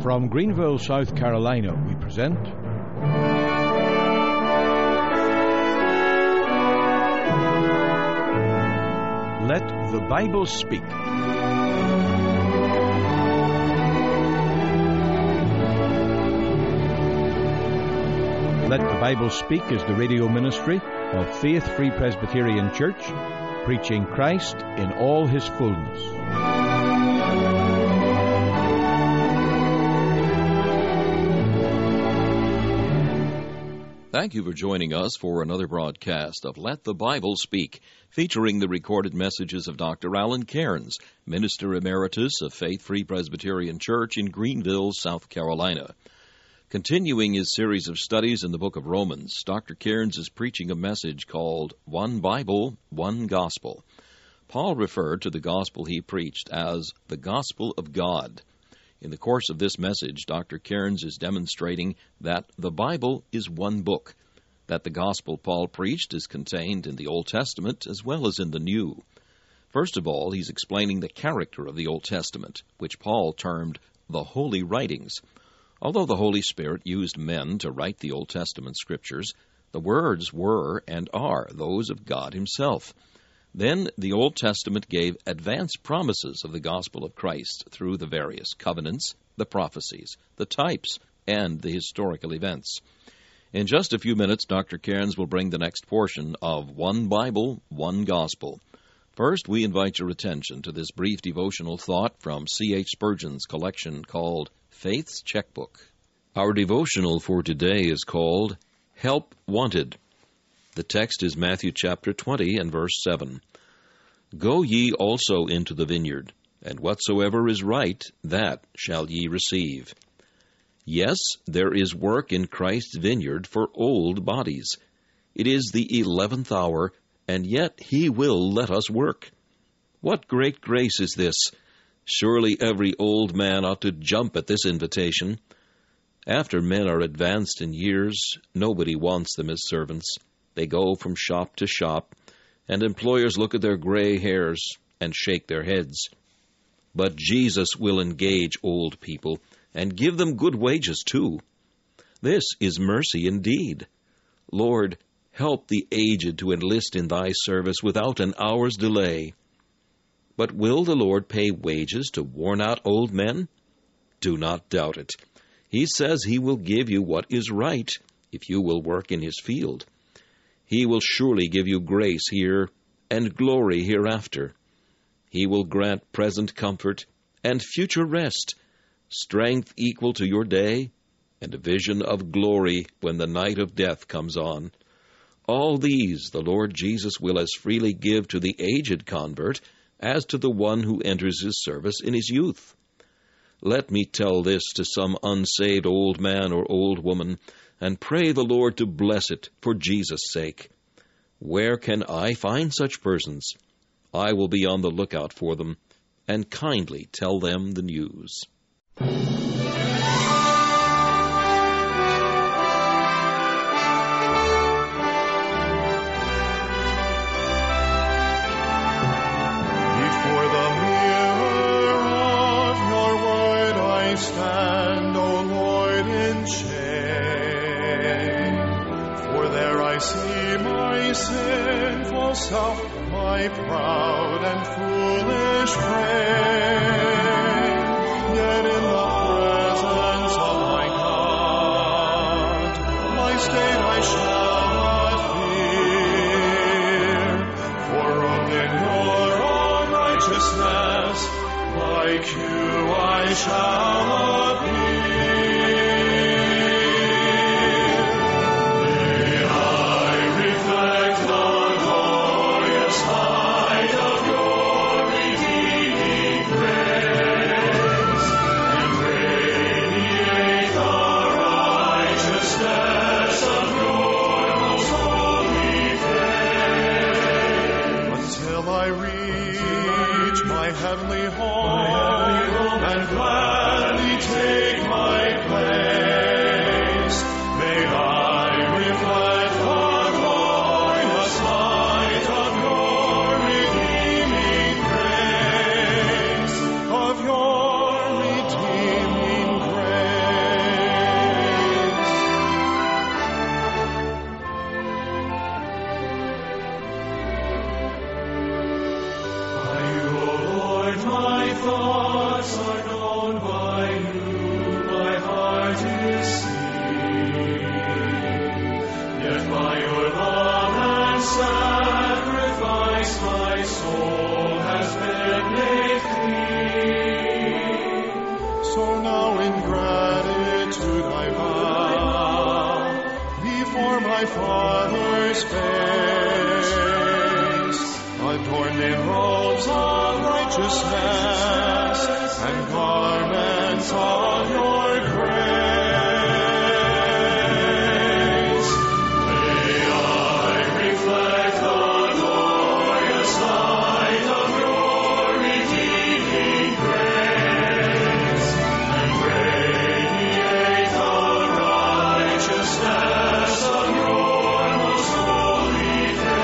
From Greenville, South Carolina, we present Let the Bible Speak. Let the Bible Speak is the radio ministry of Faith Free Presbyterian Church, preaching Christ in all His fullness. Thank you for joining us for another broadcast of Let the Bible Speak, featuring the recorded messages of Dr. Alan Cairns, Minister Emeritus of Faith Free Presbyterian Church in Greenville, South Carolina. Continuing his series of studies in the book of Romans, Dr. Cairns is preaching a message called One Bible, One Gospel. Paul referred to the gospel he preached as the gospel of God. In the course of this message, Dr. Cairns is demonstrating that the Bible is one book, that the gospel Paul preached is contained in the Old Testament as well as in the New. First of all, he's explaining the character of the Old Testament, which Paul termed the Holy Writings. Although the Holy Spirit used men to write the Old Testament scriptures, the words were and are those of God Himself. Then the Old Testament gave advance promises of the gospel of Christ through the various covenants, the prophecies, the types, and the historical events. In just a few minutes, Dr. Cairns will bring the next portion of One Bible, One Gospel. First, we invite your attention to this brief devotional thought from C.H. Spurgeon's collection called Faith's Checkbook. Our devotional for today is called Help Wanted. The text is Matthew chapter 20 and verse 7. Go ye also into the vineyard, and whatsoever is right, that shall ye receive. Yes, there is work in Christ's vineyard for old bodies. It is the 11th hour, and yet He will let us work. What great grace is this! Surely every old man ought to jump at this invitation. After men are advanced in years, nobody wants them as servants. They go from shop to shop, and employers look at their gray hairs and shake their heads. But Jesus will engage old people and give them good wages too. This is mercy indeed. Lord, help the aged to enlist in Thy service without an hour's delay. But will the Lord pay wages to worn-out old men? Do not doubt it. He says He will give you what is right if you will work in His field. He will surely give you grace here and glory hereafter. He will grant present comfort and future rest, strength equal to your day, and a vision of glory when the night of death comes on. All these the Lord Jesus will as freely give to the aged convert as to the one who enters His service in his youth. Let me tell this to some unsaved old man or old woman, and pray the Lord to bless it for Jesus' sake. Where can I find such persons? I will be on the lookout for them, and kindly tell them the news. Before the mirror of Your word I stand, O Lord, in shame. For there I see my sinful self, my proud and foolish frame. Yet in the presence of my God, my state I shall not fear. For robed in Your own righteousness, like You I shall appear. Heavenly home, and gladly take my place. May I reflect the glorious light of Your redeeming grace, of Your redeeming grace. So now in gratitude I bow before my Father's face, adorned in robes of righteousness and garments of your grace. May I reflect the glorious light of your redeeming grace and radiate the righteousness of your most holy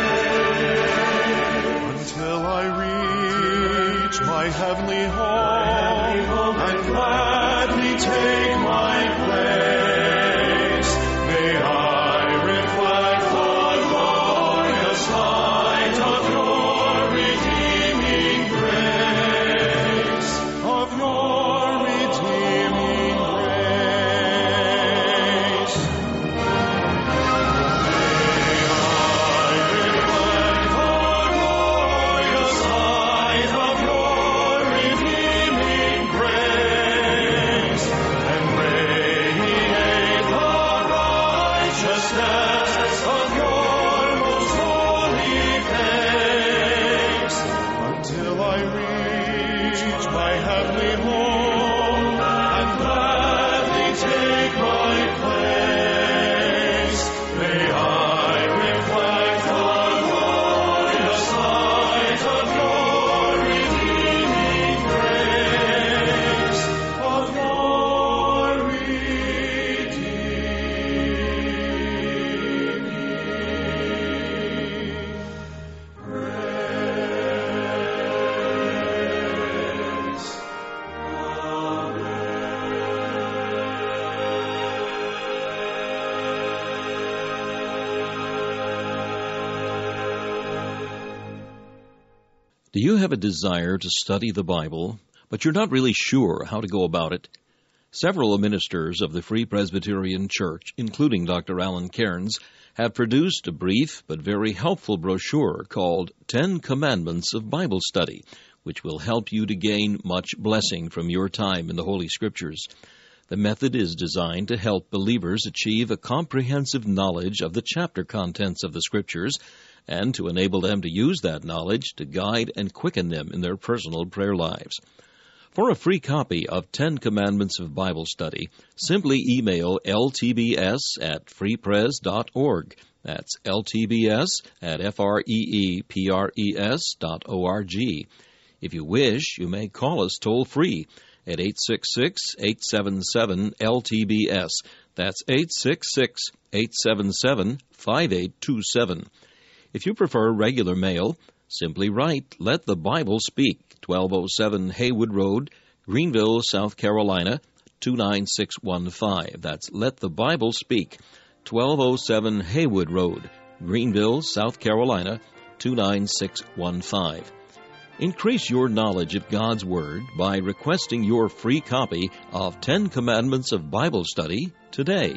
faith until I reach my heavenly home and gladly take my place. May I reflect the glorious light of your redeeming grace, of your redeeming grace. May I reflect the glorious light of your redeeming grace and radiate the righteousness of your most holy face until I reach my heavenly home and gladly take my place. May I reflect the glorious light of your redeeming grace, of your Do you have a desire to study the Bible, but you're not really sure how to go about it? Several ministers of the Free Presbyterian Church, including Dr. Alan Cairns, have produced a brief but very helpful brochure called 10 Commandments of Bible Study, which will help you to gain much blessing from your time in the Holy Scriptures. The method is designed to help believers achieve a comprehensive knowledge of the chapter contents of the Scriptures and to enable them to use that knowledge to guide and quicken them in their personal prayer lives. For a free copy of 10 Commandments of Bible Study, simply email ltbs@freepres.org. That's ltbs@freepres.org. If you wish, you may call us toll-free at 866-877-LTBS. That's 866-877-5827. If you prefer regular mail, simply write Let the Bible Speak, 1207 Haywood Road, Greenville, South Carolina, 29615. That's Let the Bible Speak, 1207 Haywood Road, Greenville, South Carolina, 29615. Increase your knowledge of God's Word by requesting your free copy of 10 Commandments of Bible Study today.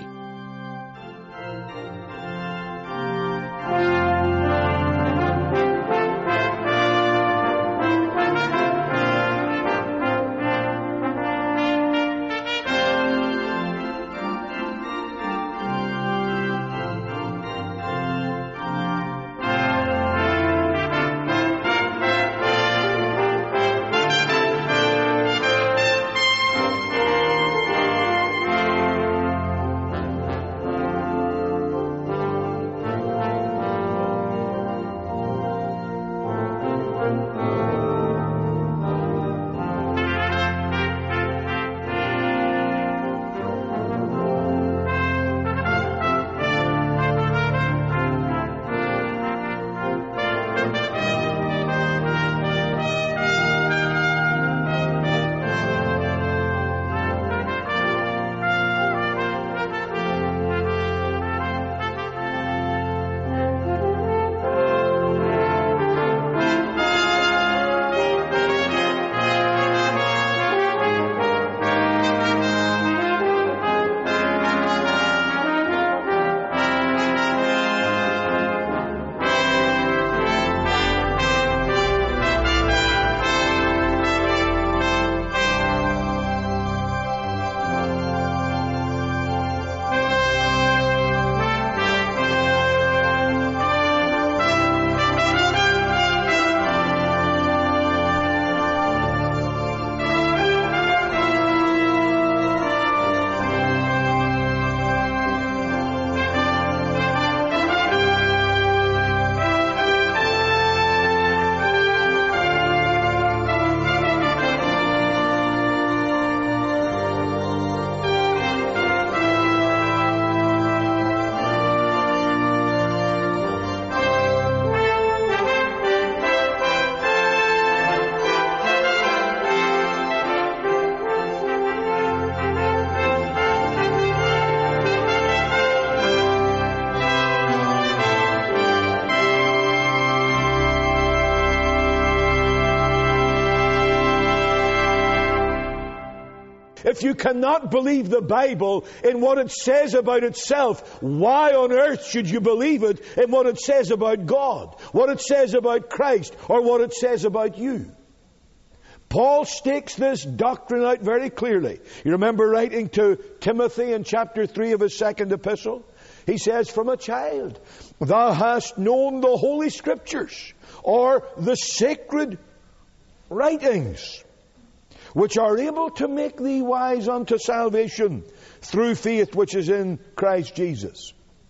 If you cannot believe the Bible in what it says about itself, why on earth should you believe it in what it says about God, what it says about Christ, or what it says about you? Paul stakes this doctrine out very clearly. You remember writing to Timothy in chapter 3 of his second epistle? He says, from a child, thou hast known the Holy Scriptures, or the sacred writings, which are able to make thee wise unto salvation through faith which is in Christ Jesus.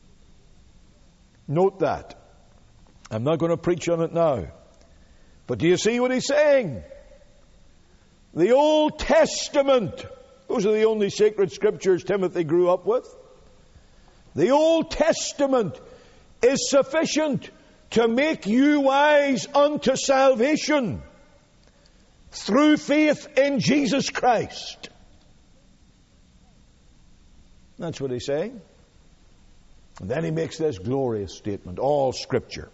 Note that. I'm not going to preach on it now. But do you see what he's saying? The Old Testament, those are the only sacred scriptures Timothy grew up with. The Old Testament is sufficient to make you wise unto salvation through faith in Jesus Christ. That's what he's saying. And then he makes this glorious statement, all Scripture.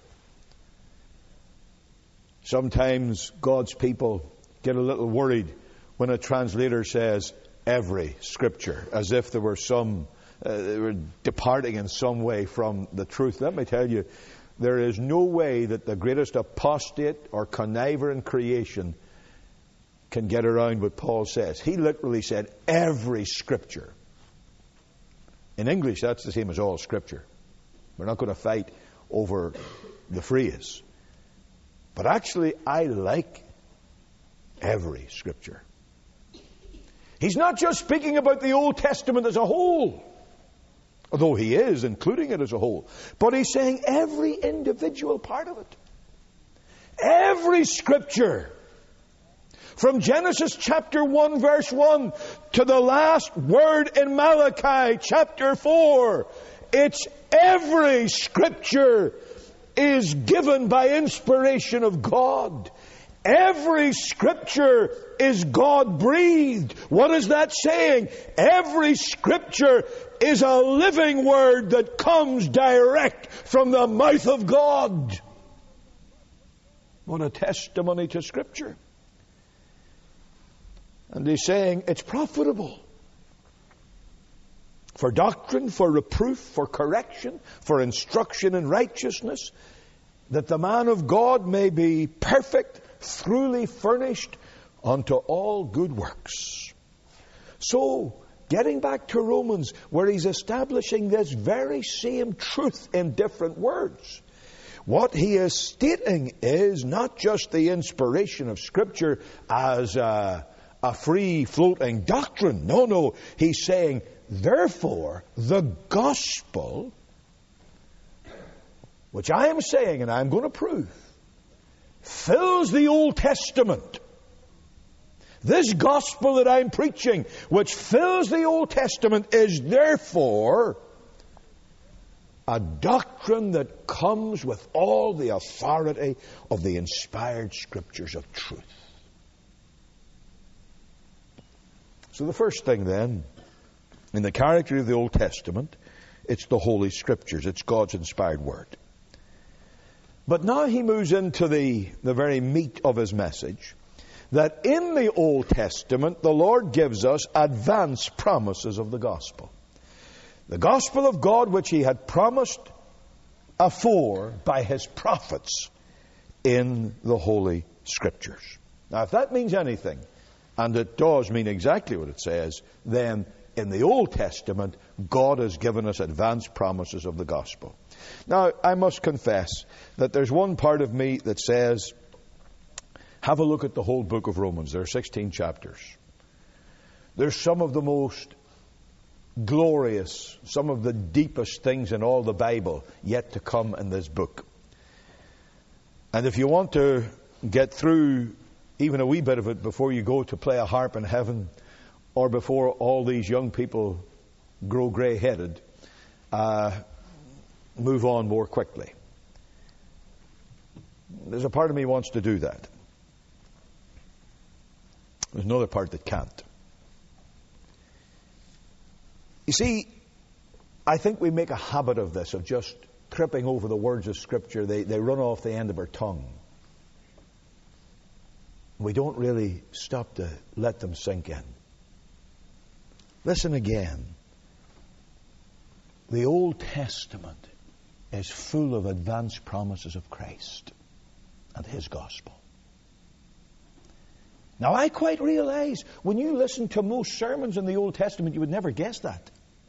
Sometimes God's people get a little worried when a translator says every Scripture, as if there were they were departing in some way from the truth. Let me tell you, there is no way that the greatest apostate or conniver in creation can get around what Paul says. He literally said every Scripture. In English, that's the same as all Scripture. We're not going to fight over the phrase. But actually, I like every Scripture. He's not just speaking about the Old Testament as a whole, although he is including it as a whole, but he's saying every individual part of it. Every Scripture. From Genesis chapter 1 verse 1 to the last word in Malachi chapter 4, it's every Scripture is given by inspiration of God. Every Scripture is God-breathed. What is that saying? Every Scripture is a living word that comes direct from the mouth of God. What a testimony to Scripture. And he's saying it's profitable for doctrine, for reproof, for correction, for instruction in righteousness, that the man of God may be perfect, thoroughly furnished unto all good works. So, getting back to Romans, where he's establishing this very same truth in different words, what he is stating is not just the inspiration of Scripture as a free-floating doctrine. No. He's saying, therefore, the gospel, which I am saying and I'm going to prove, fills the Old Testament. This gospel that I'm preaching, which fills the Old Testament, is therefore a doctrine that comes with all the authority of the inspired Scriptures of truth. So the first thing then, in the character of the Old Testament, it's the Holy Scriptures. It's God's inspired Word. But now he moves into the very meat of his message, that in the Old Testament, the Lord gives us advance promises of the gospel. The gospel of God which he had promised afore by his prophets in the Holy Scriptures. Now, if that means anything, and it does mean exactly what it says, then in the Old Testament, God has given us advance promises of the gospel. Now, I must confess that there's one part of me that says, have a look at the whole book of Romans. There are 16 chapters. There's some of the most glorious, some of the deepest things in all the Bible yet to come in this book. And if you want to get through even a wee bit of it before you go to play a harp in heaven, or before all these young people grow grey-headed, move on more quickly. There's a part of me wants to do that. There's another part that can't. You see, I think we make a habit of this, of just tripping over the words of Scripture. They run off the end of our tongue. We don't really stop to let them sink in. Listen again. The Old Testament is full of advanced promises of Christ and His gospel. Now, I quite realize when you listen to most sermons in the Old Testament, you would never guess that.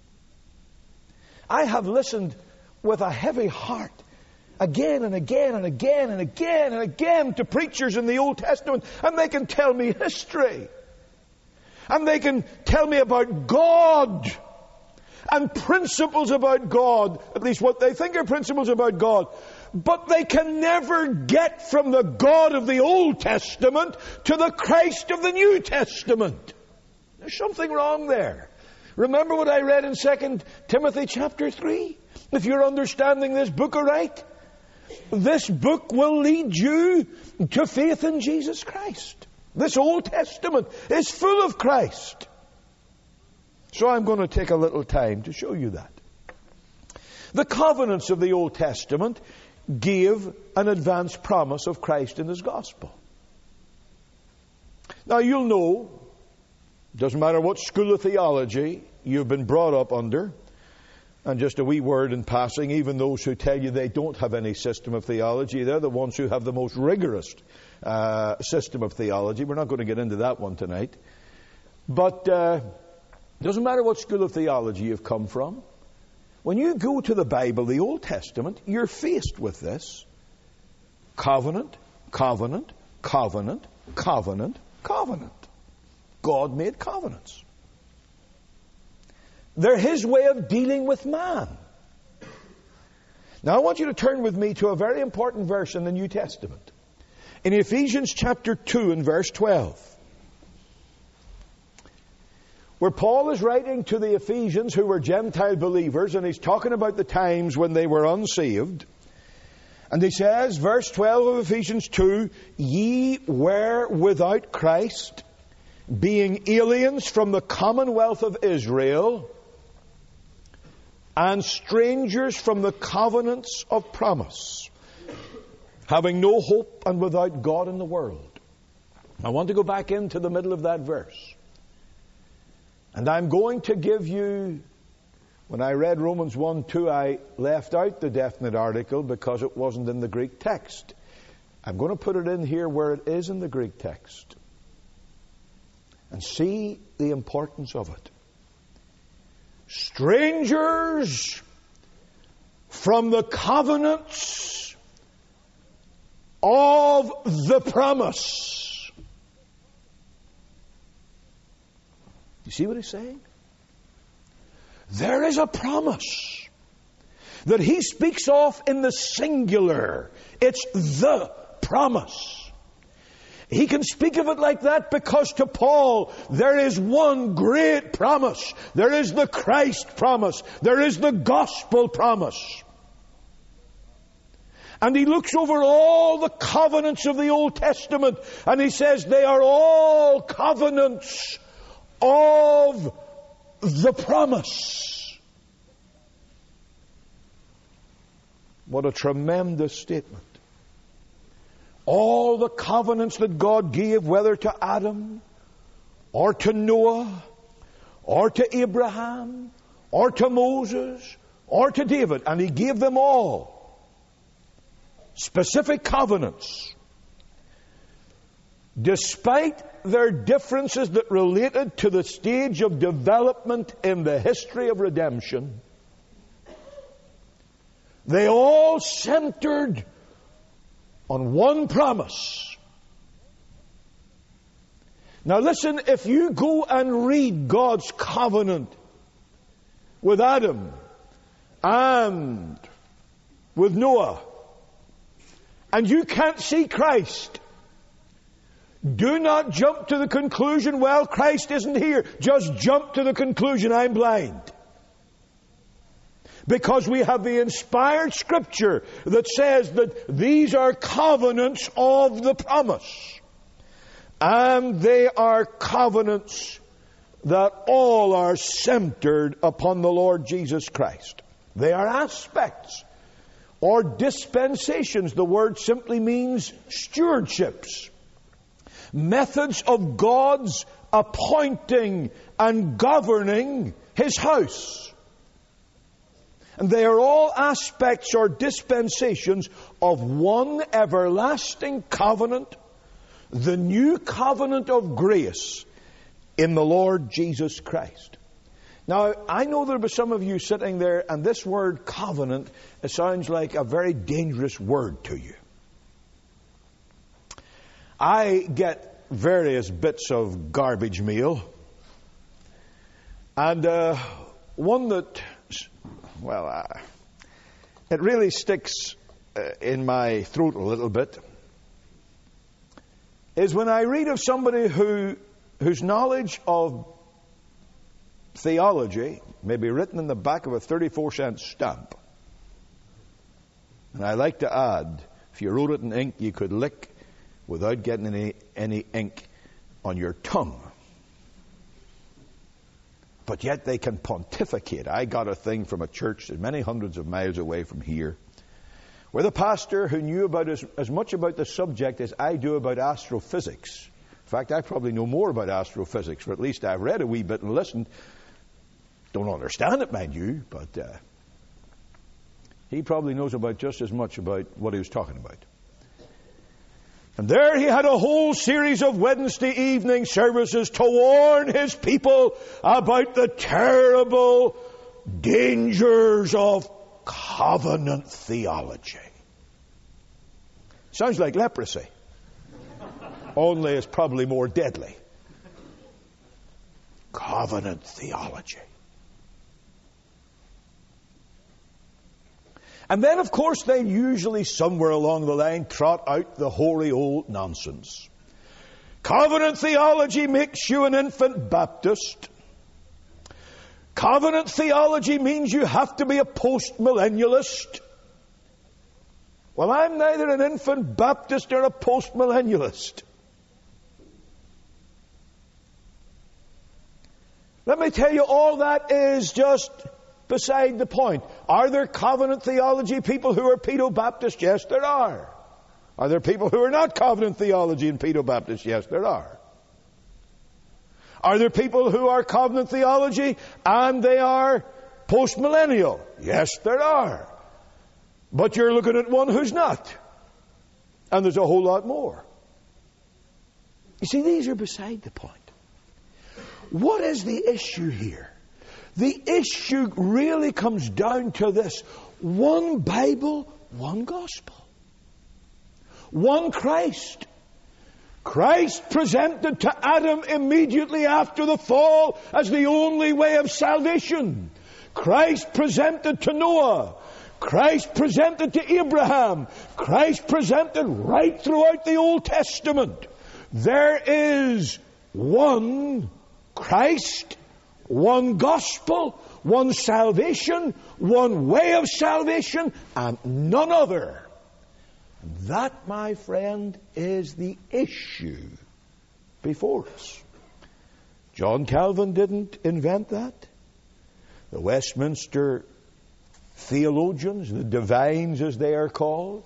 I have listened with a heavy heart again and again and again and again and again to preachers in the Old Testament, and they can tell me history. And they can tell me about God and principles about God, at least what they think are principles about God. But they can never get from the God of the Old Testament to the Christ of the New Testament. There's something wrong there. Remember what I read in 2 Timothy chapter 3? If you're understanding this book aright, this book will lead you to faith in Jesus Christ. This Old Testament is full of Christ. So I'm going to take a little time to show you that. The covenants of the Old Testament gave an advanced promise of Christ in His gospel. Now you'll know, doesn't matter what school of theology you've been brought up under, and just a wee word in passing, even those who tell you they don't have any system of theology, they're the ones who have the most rigorous system of theology. We're not going to get into that one tonight. But doesn't matter what school of theology you've come from. When you go to the Bible, the Old Testament, you're faced with this. Covenant, covenant, covenant, covenant, covenant. God made covenants. They're His way of dealing with man. Now I want you to turn with me to a very important verse in the New Testament. In Ephesians chapter 2 and verse 12. Where Paul is writing to the Ephesians who were Gentile believers, and he's talking about the times when they were unsaved. And he says, verse 12 of Ephesians 2, "Ye were without Christ, being aliens from the commonwealth of Israel, and strangers from the covenants of promise, having no hope and without God in the world." I want to go back into the middle of that verse. And I'm going to give you, when I read Romans 1:2, I left out the definite article because it wasn't in the Greek text. I'm going to put it in here where it is in the Greek text. And see the importance of it. Strangers from the covenants of the promise. You see what he's saying? There is a promise that he speaks of in the singular. It's the promise. He can speak of it like that because to Paul there is one great promise. There is the Christ promise. There is the gospel promise. And he looks over all the covenants of the Old Testament and he says they are all covenants of the promise. What a tremendous statement. All the covenants that God gave, whether to Adam, or to Noah, or to Abraham, or to Moses, or to David, and He gave them all specific covenants. Despite their differences that related to the stage of development in the history of redemption, they all centered on one promise. Now listen, if you go and read God's covenant with Adam and with Noah, and you can't see Christ, do not jump to the conclusion, well, Christ isn't here. Just jump to the conclusion, I'm blind. Because we have the inspired Scripture that says that these are covenants of the promise. And they are covenants that all are centered upon the Lord Jesus Christ. They are aspects or dispensations. The word simply means stewardships. Methods of God's appointing and governing His house. And they are all aspects or dispensations of one everlasting covenant, the new covenant of grace in the Lord Jesus Christ. Now, I know there will be some of you sitting there, and this word covenant, it sounds like a very dangerous word to you. I get various bits of garbage mail, and one that, well, it really sticks in my throat a little bit, is when I read of somebody whose knowledge of theology may be written in the back of a 34-cent stamp. And I like to add, if you wrote it in ink, you could lick without getting any ink on your tongue. But yet they can pontificate. I got a thing from a church many hundreds of miles away from here, where the pastor who knew about as much about the subject as I do about astrophysics. In fact, I probably know more about astrophysics, or at least I've read a wee bit and listened. Don't understand it, mind you, but he probably knows about just as much about what he was talking about. And there he had a whole series of Wednesday evening services to warn his people about the terrible dangers of covenant theology. Sounds like leprosy. Only it's probably more deadly. Covenant theology. And then, of course, they usually somewhere along the line trot out the hoary old nonsense. Covenant theology makes you an infant Baptist. Covenant theology means you have to be a post-millennialist. Well, I'm neither an infant Baptist nor a post-millennialist. Let me tell you, all that is just beside the point. Are there covenant theology people who are pedo-Baptist? Yes, there are. Are there people who are not covenant theology and pedo-Baptist? Yes, there are. Are there people who are covenant theology and they are post-millennial? Yes, there are. But you're looking at one who's not. And there's a whole lot more. You see, these are beside the point. What is the issue here? The issue really comes down to this. One Bible, one gospel. One Christ. Christ presented to Adam immediately after the fall as the only way of salvation. Christ presented to Noah. Christ presented to Abraham. Christ presented right throughout the Old Testament. There is one Christ, one gospel, one salvation, one way of salvation, and none other. That, my friend, is the issue before us. John Calvin didn't invent that. The Westminster theologians, the divines as they are called,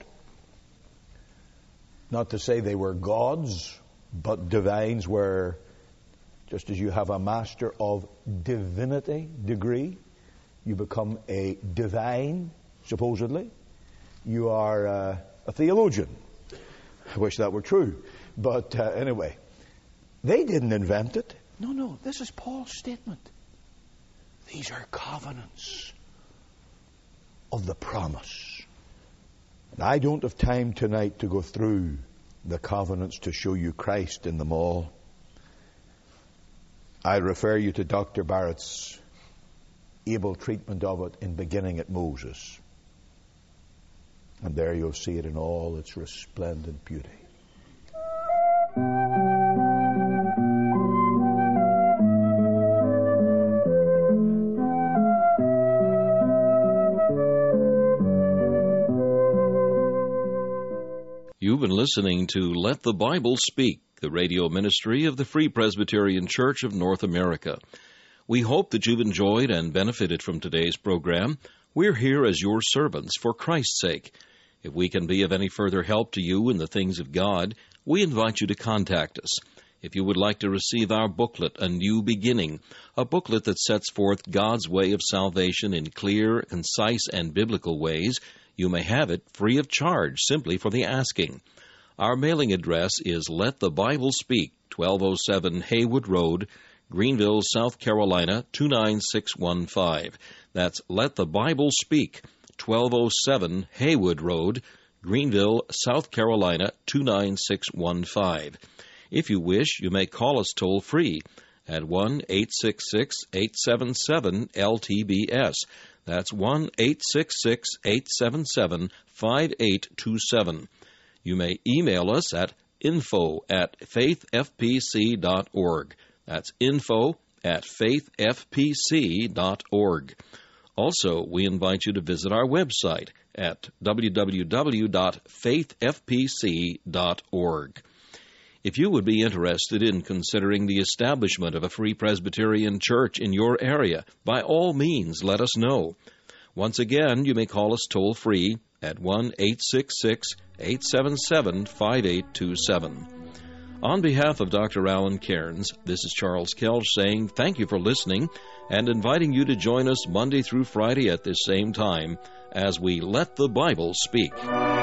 not to say they were gods, but divines were, just as you have a Master of Divinity degree, you become a divine, supposedly. You are a theologian. I wish that were true. But anyway, they didn't invent it. No, this is Paul's statement. These are covenants of the promise. And I don't have time tonight to go through the covenants to show you Christ in them all. I refer you to Dr. Barrett's able treatment of it in Beginning at Moses. And there you'll see it in all its resplendent beauty. You've been listening to Let the Bible Speak, the radio ministry of the Free Presbyterian Church of North America. We hope that you've enjoyed and benefited from today's program. We're here as your servants for Christ's sake. If we can be of any further help to you in the things of God, we invite you to contact us. If you would like to receive our booklet, A New Beginning, a booklet that sets forth God's way of salvation in clear, concise, and biblical ways, you may have it free of charge, simply for the asking. Our mailing address is Let the Bible Speak, 1207 Haywood Road, Greenville, South Carolina, 29615. That's Let the Bible Speak, 1207 Haywood Road, Greenville, South Carolina, 29615. If you wish, you may call us toll-free at 1-866-877-LTBS. That's 1-866-877-5827. You may email us at info@faithfpc.org. That's info@faithfpc.org. Also, we invite you to visit our website at www.faithfpc.org. If you would be interested in considering the establishment of a Free Presbyterian Church in your area, by all means, let us know. Once again, you may call us toll-free at 1-866-877-5827. On behalf of Dr. Alan Cairns, this is Charles Kelch saying thank you for listening and inviting you to join us Monday through Friday at this same time as we Let the Bible Speak.